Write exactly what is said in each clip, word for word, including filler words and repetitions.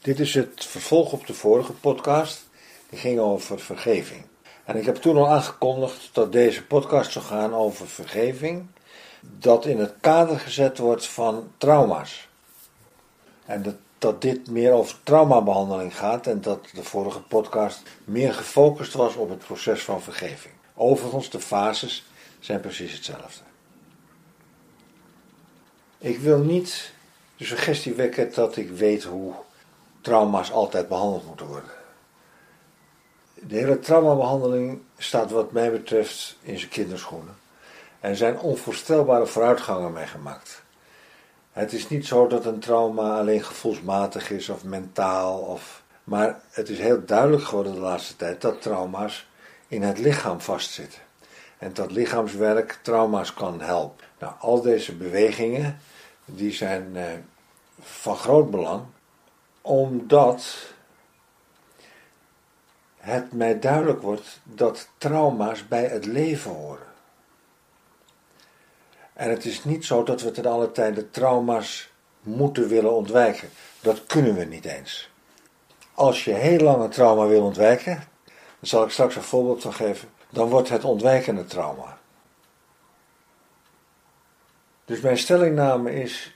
Dit is het vervolg op de vorige podcast, die ging over vergeving. En ik heb toen al aangekondigd dat deze podcast zou gaan over vergeving, dat in het kader gezet wordt van trauma's. En dat, dat dit meer over traumabehandeling gaat en dat de vorige podcast meer gefocust was op het proces van vergeving. Overigens, de fases zijn precies hetzelfde. Ik wil niet de suggestie wekken dat ik weet hoe trauma's altijd behandeld moeten worden. De hele traumabehandeling staat wat mij betreft in zijn kinderschoenen. En er zijn onvoorstelbare vooruitgangen mee gemaakt. Het is niet zo dat een trauma alleen gevoelsmatig is of mentaal. Of, maar het is heel duidelijk geworden de laatste tijd dat trauma's in het lichaam vastzitten. En dat lichaamswerk trauma's kan helpen. Nou, al deze bewegingen die zijn eh, van groot belang. Omdat het mij duidelijk wordt dat trauma's bij het leven horen. En het is niet zo dat we ten alle tijde trauma's moeten willen ontwijken. Dat kunnen we niet eens. Als je heel lang een trauma wil ontwijken, daar zal ik straks een voorbeeld van geven, dan wordt het ontwijken een trauma. Dus mijn stellingname is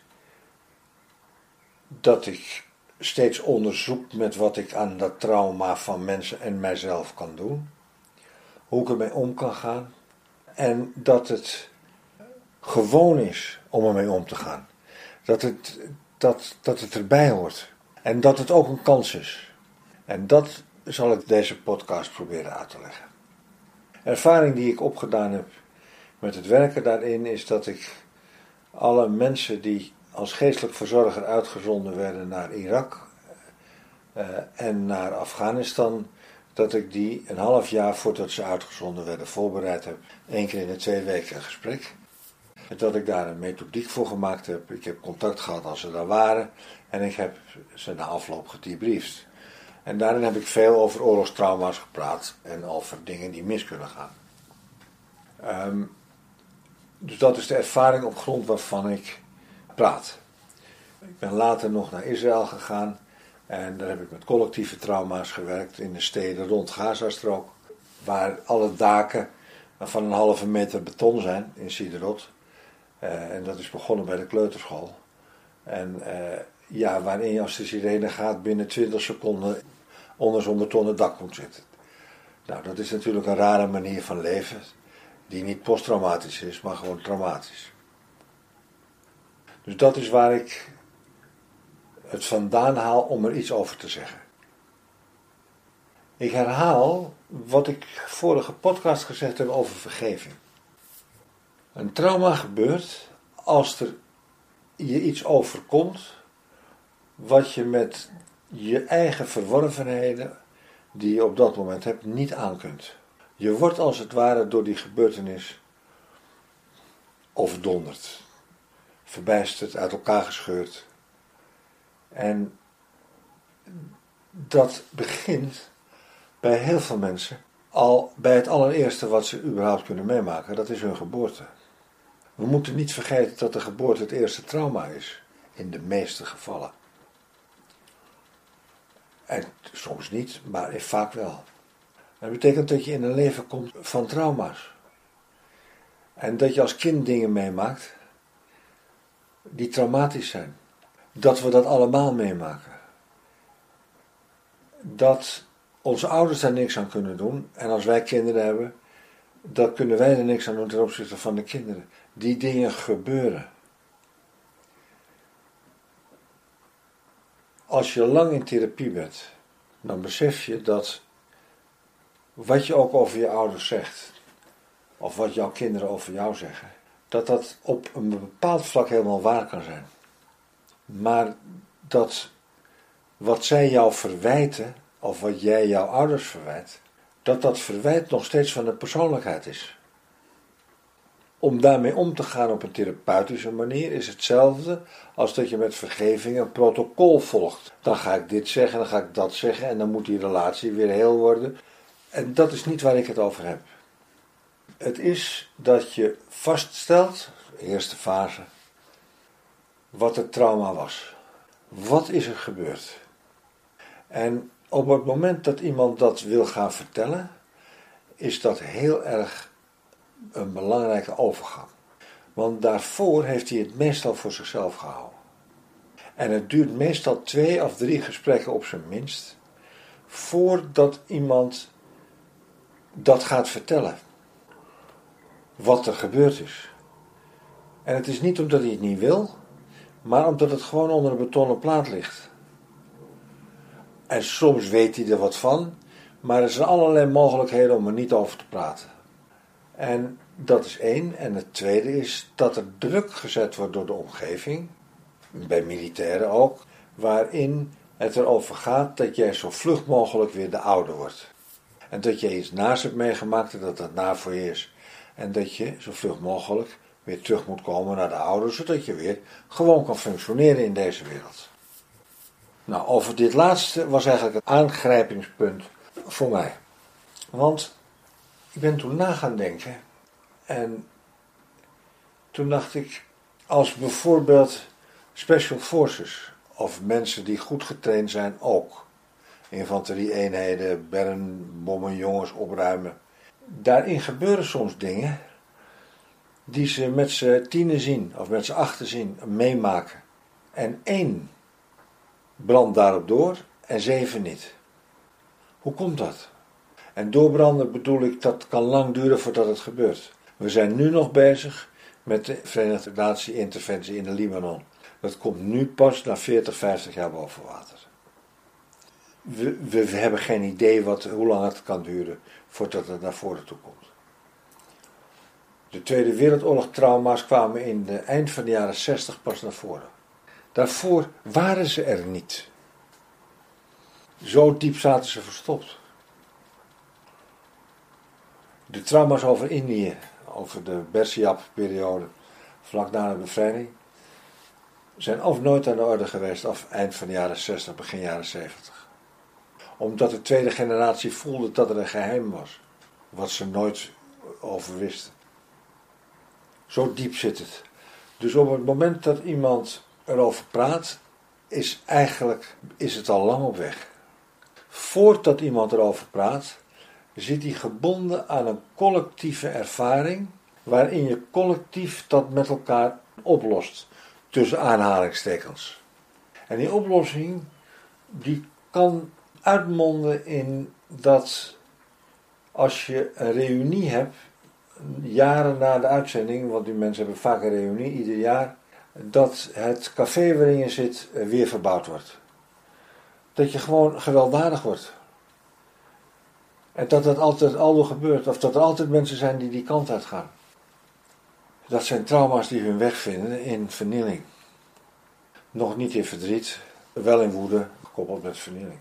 dat ik steeds onderzoek met wat ik aan dat trauma van mensen en mijzelf kan doen. Hoe ik ermee om kan gaan. En dat het gewoon is om ermee om te gaan. Dat het, dat, dat het erbij hoort. En dat het ook een kans is. En dat zal ik deze podcast proberen uit te leggen. De ervaring die ik opgedaan heb met het werken daarin is dat ik alle mensen die als geestelijk verzorger uitgezonden werden naar Irak uh, en naar Afghanistan, dat ik die een half jaar voordat ze uitgezonden werden voorbereid heb. Eén keer in de twee weken een gesprek. En dat ik daar een methodiek voor gemaakt heb. Ik heb contact gehad als ze daar waren. En ik heb ze na afloop gedebriefd. En daarin heb ik veel over oorlogstrauma's gepraat. En over dingen die mis kunnen gaan. Um, dus dat is de ervaring op grond waarvan ik praat. Ik ben later nog naar Israël gegaan. En daar heb ik met collectieve trauma's gewerkt in de steden rond Gazastrook. Waar alle daken van een halve meter beton zijn in Siderot. Uh, en dat is begonnen bij de kleuterschool. En uh, ja, waarin je als de sirene gaat binnen twintig seconden onder zo'n betonnen dak moet zitten. Nou, dat is natuurlijk een rare manier van leven. Die niet posttraumatisch is, maar gewoon traumatisch. Dus dat is waar ik het vandaan haal om er iets over te zeggen. Ik herhaal wat ik vorige podcast gezegd heb over vergeving. Een trauma gebeurt als er je iets overkomt wat je met je eigen verworvenheden die je op dat moment hebt niet aan kunt. Je wordt als het ware door die gebeurtenis overdonderd, verbijsterd, uit elkaar gescheurd. En dat begint bij heel veel mensen al bij het allereerste wat ze überhaupt kunnen meemaken, dat is hun geboorte. We moeten niet vergeten dat de geboorte het eerste trauma is, in de meeste gevallen. En soms niet, maar vaak wel. Dat betekent dat je in een leven komt van trauma's. En dat je als kind dingen meemaakt die traumatisch zijn. Dat we dat allemaal meemaken. Dat onze ouders daar niks aan kunnen doen. En als wij kinderen hebben, dan kunnen wij er niks aan doen ten opzichte van de kinderen. Die dingen gebeuren. Als je lang in therapie bent, dan besef je dat wat je ook over je ouders zegt, of wat jouw kinderen over jou zeggen, dat dat op een bepaald vlak helemaal waar kan zijn. Maar dat wat zij jou verwijten, of wat jij jouw ouders verwijt, dat dat verwijt nog steeds van de persoonlijkheid is. Om daarmee om te gaan op een therapeutische manier is hetzelfde als dat je met vergeving een protocol volgt. Dan ga ik dit zeggen, dan ga ik dat zeggen en dan moet die relatie weer heel worden. En dat is niet waar ik het over heb. Het is dat je vaststelt, de eerste fase, wat het trauma was. Wat is er gebeurd? En op het moment dat iemand dat wil gaan vertellen, is dat heel erg een belangrijke overgang. Want daarvoor heeft hij het meestal voor zichzelf gehouden. En het duurt meestal twee of drie gesprekken op zijn minst, voordat iemand dat gaat vertellen. Wat er gebeurd is. En het is niet omdat hij het niet wil, maar omdat het gewoon onder een betonnen plaat ligt. En soms weet hij er wat van, maar er zijn allerlei mogelijkheden om er niet over te praten. En dat is één. En het tweede is dat er druk gezet wordt door de omgeving, bij militairen ook, waarin het erover gaat dat jij zo vlug mogelijk weer de oude wordt. En dat je iets naast hebt meegemaakt en dat dat na voor je is. En dat je zo vlug mogelijk weer terug moet komen naar de oude, zodat je weer gewoon kan functioneren in deze wereld. Nou, over dit laatste was eigenlijk het aangrijpingspunt voor mij. Want ik ben toen na gaan denken en toen dacht ik, als bijvoorbeeld Special Forces of mensen die goed getraind zijn ook, infanterie-eenheden, bermbommen, jongens opruimen, daarin gebeuren soms dingen die ze met z'n tienen zien of met z'n achten zien, meemaken. En één brandt daarop door en zeven niet. Hoe komt dat? En doorbranden bedoel ik, dat kan lang duren voordat het gebeurt. We zijn nu nog bezig met de Verenigde Naties interventie in de Libanon. Dat komt nu pas na veertig, vijftig jaar boven water. We, we, we hebben geen idee wat, hoe lang het kan duren voordat het naar voren toe komt. De Tweede Wereldoorlog trauma's kwamen in de eind van de jaren zestig pas naar voren. Daarvoor waren ze er niet. Zo diep zaten ze verstopt. De trauma's over Indië, over de Bersiap-periode, vlak na de bevrijding, zijn of nooit aan de orde geweest, of eind van de jaren zestig, begin jaren zeventig. Omdat de tweede generatie voelde dat er een geheim was, wat ze nooit over wisten. Zo diep zit het. Dus op het moment dat iemand erover praat, is eigenlijk is het al lang op weg. Voordat iemand erover praat, zit hij gebonden aan een collectieve ervaring, waarin je collectief dat met elkaar oplost, tussen aanhalingstekens. En die oplossing, die kan uitmonden in dat als je een reunie hebt, jaren na de uitzending, want die mensen hebben vaak een reunie ieder jaar, dat het café waarin je zit weer verbouwd wordt. Dat je gewoon gewelddadig wordt. En dat dat altijd aldoor gebeurt, of dat er altijd mensen zijn die die kant uit gaan. Dat zijn trauma's die hun weg vinden in vernieling. Nog niet in verdriet, wel in woede, gekoppeld met vernieling.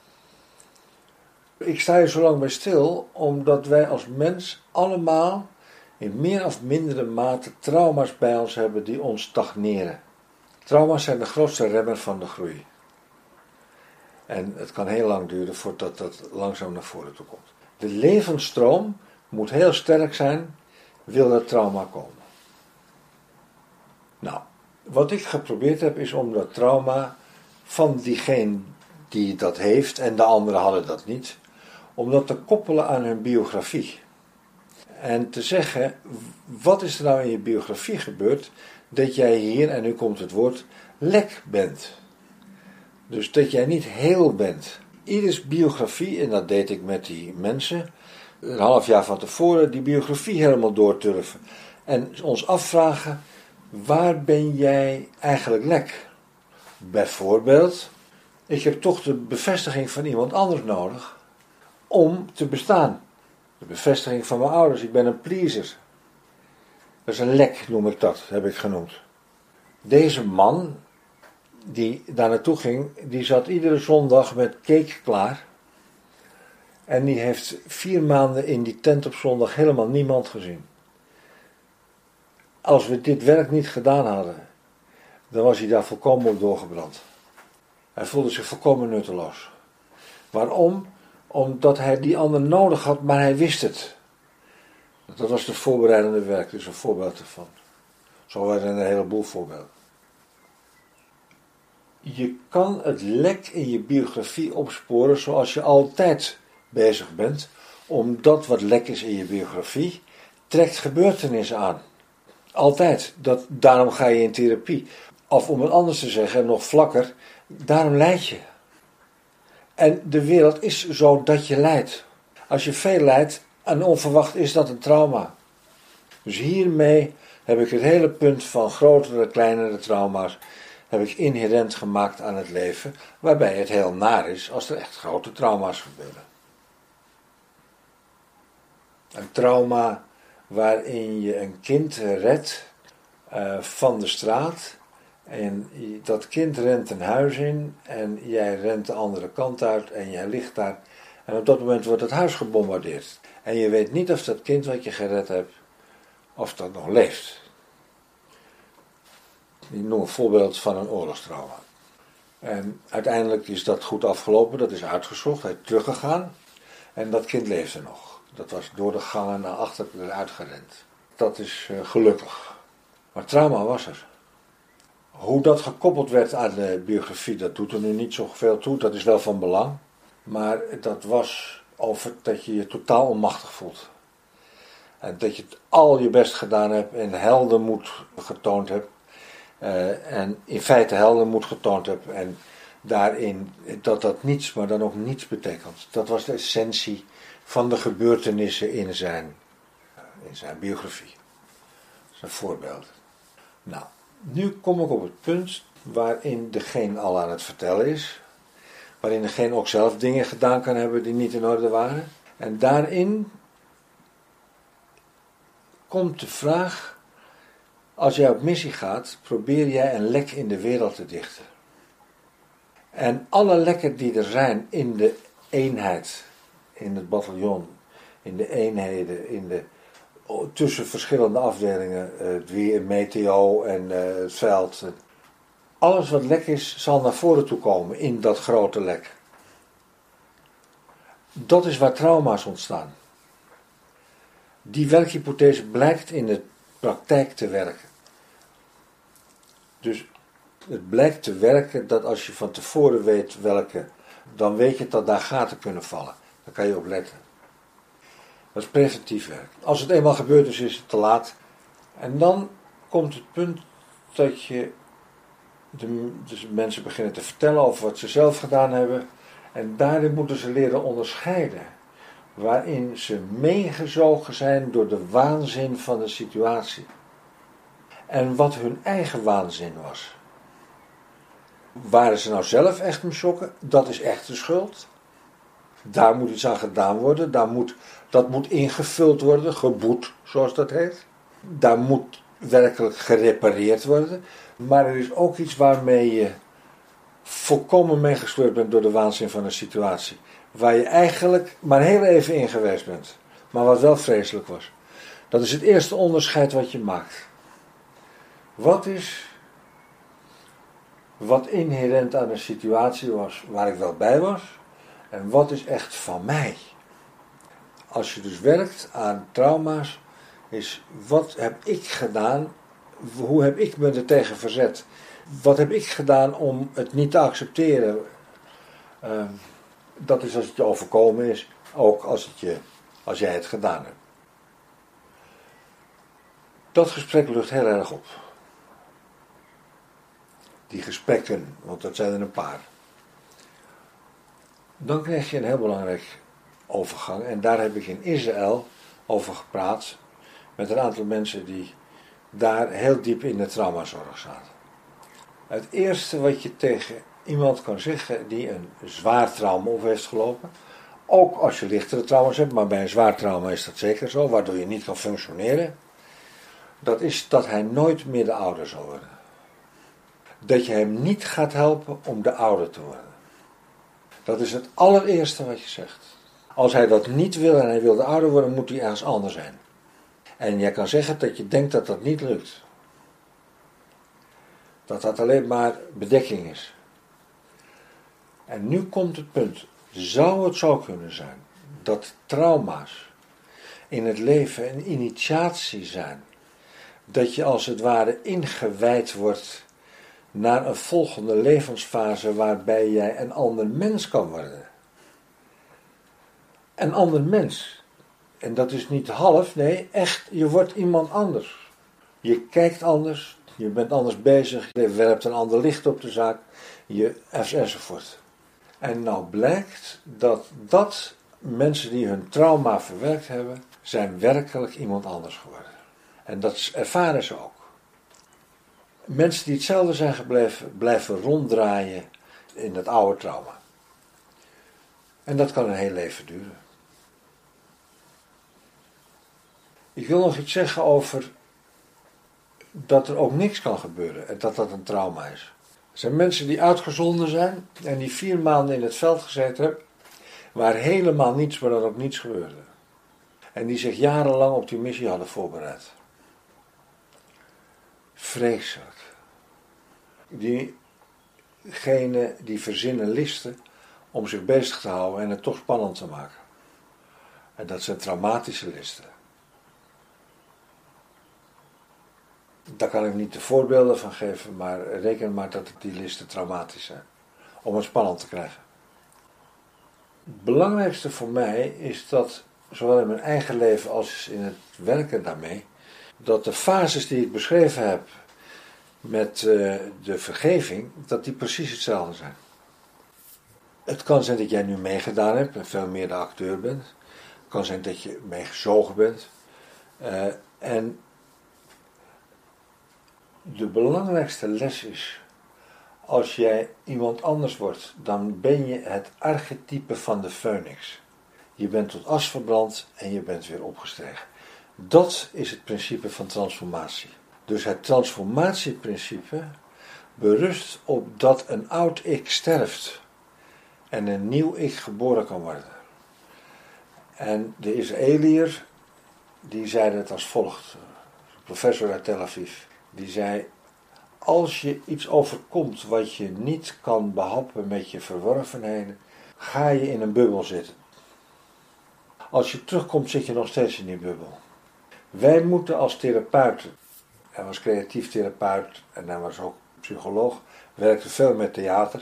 Ik sta hier zo lang bij stil, omdat wij als mens allemaal in meer of mindere mate trauma's bij ons hebben die ons stagneren. Trauma's zijn de grootste remmer van de groei. En het kan heel lang duren voordat dat langzaam naar voren toe komt. De levensstroom moet heel sterk zijn, wil dat trauma komen. Nou, wat ik geprobeerd heb is om dat trauma van diegene die dat heeft, en de anderen hadden dat niet, om dat te koppelen aan hun biografie. En te zeggen, wat is er nou in je biografie gebeurd, dat jij hier, en nu komt het woord, lek bent. Dus dat jij niet heel bent. Ieders biografie, en dat deed ik met die mensen, een half jaar van tevoren, die biografie helemaal doorturven. En ons afvragen, waar ben jij eigenlijk lek? Bijvoorbeeld, ik heb toch de bevestiging van iemand anders nodig om te bestaan. De bevestiging van mijn ouders, ik ben een pleaser. Dat is een lek, noem ik dat, heb ik genoemd. Deze man die daar naartoe ging, die zat iedere zondag met cake klaar. En die heeft vier maanden in die tent op zondag helemaal niemand gezien. Als we dit werk niet gedaan hadden, dan was hij daar volkomen op doorgebrand. Hij voelde zich volkomen nutteloos. Waarom? Omdat hij die ander nodig had, maar hij wist het. Dat was de voorbereidende werk, dus een voorbeeld ervan. Zo waren er een heleboel voorbeelden. je kan het lek in je biografie opsporen zoals je altijd bezig bent, omdat wat lek is in je biografie, trekt gebeurtenissen aan. Altijd. Dat, daarom ga je in therapie. Of om het anders te zeggen, nog vlakker, daarom lijd je. En de wereld is zo dat je lijdt. Als je veel lijdt en onverwacht is dat een trauma. Dus hiermee heb ik het hele punt van grotere, kleinere trauma's heb ik inherent gemaakt aan het leven, waarbij het heel naar is als er echt grote trauma's gebeuren. Een trauma waarin je een kind redt uh, van de straat en dat kind rent een huis in en jij rent de andere kant uit en jij ligt daar en op dat moment wordt het huis gebombardeerd. En je weet niet of dat kind wat je gered hebt, of dat nog leeft. Ik noem een voorbeeld van een oorlogstrauma. En uiteindelijk is dat goed afgelopen, dat is uitgezocht, hij is teruggegaan en dat kind leefde nog. Dat was door de gangen naar achter eruit gerend. Dat is uh, gelukkig. Maar trauma was er. Hoe dat gekoppeld werd aan de biografie, dat doet er nu niet zoveel toe, dat is wel van belang. Maar dat was over dat je je totaal onmachtig voelt. En dat je al je best gedaan hebt en heldenmoed getoond hebt. Uh, en in feite heldenmoed getoond hebt. En daarin dat dat niets, maar dan ook niets betekent. Dat was de essentie van de gebeurtenissen in zijn, in zijn biografie. Zijn voorbeelden. Nou, nu kom ik op het punt waarin degene al aan het vertellen is. Waarin degene ook zelf dingen gedaan kan hebben die niet in orde waren. En daarin komt de vraag, als jij op missie gaat, probeer jij een lek in de wereld te dichten. En alle lekken die er zijn in de eenheid, in het bataljon, in de eenheden, in de, tussen verschillende afdelingen, het weer, meteo en uh, het veld. Alles wat lek is, zal naar voren toe komen in dat grote lek. Dat is waar trauma's ontstaan. Die werkhypothese blijkt in de praktijk te werken. Dus het blijkt te werken dat als je van tevoren weet welke, dan weet je dat daar gaten kunnen vallen. Daar kan je op letten. Dat is preventief werk. Als het eenmaal gebeurd is, is het te laat. En dan komt het punt dat je de, dus mensen beginnen te vertellen over wat ze zelf gedaan hebben. En daarin moeten ze leren onderscheiden. Waarin ze meegezogen zijn door de waanzin van de situatie. En wat hun eigen waanzin was. Waren ze nou zelf echt misjokken? Dat is echt de schuld. Daar moet iets aan gedaan worden. Daar moet, dat moet ingevuld worden, geboet, zoals dat heet. Daar moet werkelijk gerepareerd worden. Maar er is ook iets waarmee je volkomen meegesleurd bent door de waanzin van een situatie. Waar je eigenlijk maar heel even in geweest bent. Maar wat wel vreselijk was. Dat is het eerste onderscheid wat je maakt. Wat is wat inherent aan een situatie was waar ik wel bij was. En wat is echt van mij. Als je dus werkt aan trauma's. Is wat heb ik gedaan. Hoe heb ik me er tegen verzet. Wat heb ik gedaan om het niet te accepteren. Uh, dat is als het je overkomen is. Ook als, het je, als jij het gedaan hebt. Dat gesprek lucht heel erg op. Die gesprekken, want dat zijn er een paar. Dan krijg je een heel belangrijk overgang. En daar heb ik in Israël over gepraat. Met een aantal mensen die daar heel diep in de traumazorg zaten. Het eerste wat je tegen iemand kan zeggen die een zwaar trauma op heeft gelopen. Ook als je lichtere trauma's hebt, maar bij een zwaar trauma is dat zeker zo. Waardoor je niet kan functioneren. Dat is dat hij nooit meer de ouder zal worden. Dat je hem niet gaat helpen om de ouder te worden. Dat is het allereerste wat je zegt. Als hij dat niet wil en hij wil de ouder worden, moet hij ergens anders zijn. En jij kan zeggen dat je denkt dat dat niet lukt. Dat dat alleen maar bedekking is. En nu komt het punt. Zou het zo kunnen zijn dat trauma's in het leven een initiatie zijn? Dat je als het ware ingewijd wordt naar een volgende levensfase waarbij jij een ander mens kan worden. Een ander mens. En dat is niet half, nee, echt, je wordt iemand anders. Je kijkt anders, je bent anders bezig, je werpt een ander licht op de zaak, je, enzovoort. En nou blijkt dat dat mensen die hun trauma verwerkt hebben, zijn werkelijk iemand anders geworden. En dat ervaren ze ook. Mensen die hetzelfde zijn gebleven, blijven ronddraaien in het oude trauma. En dat kan een heel leven duren. Ik wil nog iets zeggen over dat er ook niks kan gebeuren en dat dat een trauma is. Er zijn mensen die uitgezonden zijn en die vier maanden in het veld gezeten hebben, waar helemaal niets, maar dan ook niets gebeurde. En die zich jarenlang op die missie hadden voorbereid. Vreselijk. Diegenen die verzinnen listen om zich bezig te houden en het toch spannend te maken. En dat zijn traumatische listen. Daar kan ik niet de voorbeelden van geven, maar reken maar dat die listen traumatisch zijn. Om het spannend te krijgen. Het belangrijkste voor mij is dat, zowel in mijn eigen leven als in het werken daarmee, dat de fases die ik beschreven heb met uh, de vergeving, dat die precies hetzelfde zijn. Het kan zijn dat jij nu meegedaan hebt en veel meer de acteur bent. Het kan zijn dat je meegezogen bent. Uh, en de belangrijkste les is, als jij iemand anders wordt, dan ben je het archetype van de Phoenix. Je bent tot as verbrand en je bent weer opgestegen. Dat is het principe van transformatie. Dus het transformatieprincipe berust op dat een oud ik sterft en een nieuw ik geboren kan worden. En de Israëliër, die zei het als volgt, professor uit Tel Aviv, die zei, als je iets overkomt wat je niet kan behappen met je verworvenheden, ga je in een bubbel zitten. Als je terugkomt zit je nog steeds in die bubbel. Wij moeten als therapeuten, hij was creatief therapeut en hij was ook psycholoog, werkte veel met theater,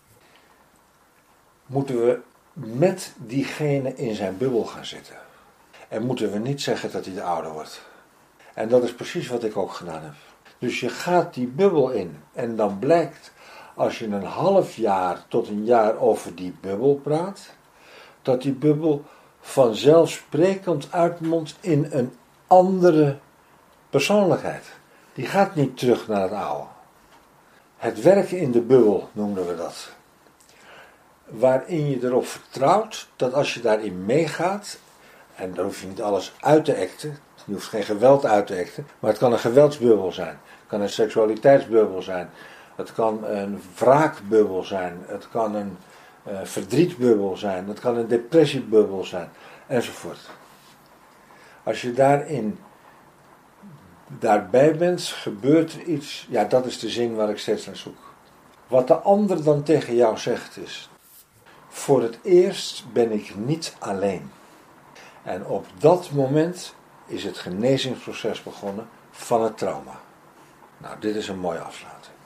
moeten we met diegene in zijn bubbel gaan zitten. En moeten we niet zeggen dat hij de ouder wordt. En dat is precies wat ik ook gedaan heb. Dus je gaat die bubbel in en dan blijkt, als je een half jaar tot een jaar over die bubbel praat, dat die bubbel vanzelfsprekend uitmondt in een andere persoonlijkheid. Die gaat niet terug naar het oude. Het werken in de bubbel noemden we dat. Waarin je erop vertrouwt dat als je daarin meegaat, en dan hoef je niet alles uit te acten, je hoeft geen geweld uit te acten, maar het kan een geweldsbubbel zijn. Het kan een seksualiteitsbubbel zijn. Het kan een wraakbubbel zijn. Het kan een uh, verdrietbubbel zijn. Het kan een depressiebubbel zijn. Enzovoort. Als je daarin daarbij bent, gebeurt er iets. Ja, dat is de zin waar ik steeds naar zoek. Wat de ander dan tegen jou zegt is, voor het eerst ben ik niet alleen. En op dat moment is het genezingsproces begonnen van het trauma. Nou, dit is een mooie afsluiting.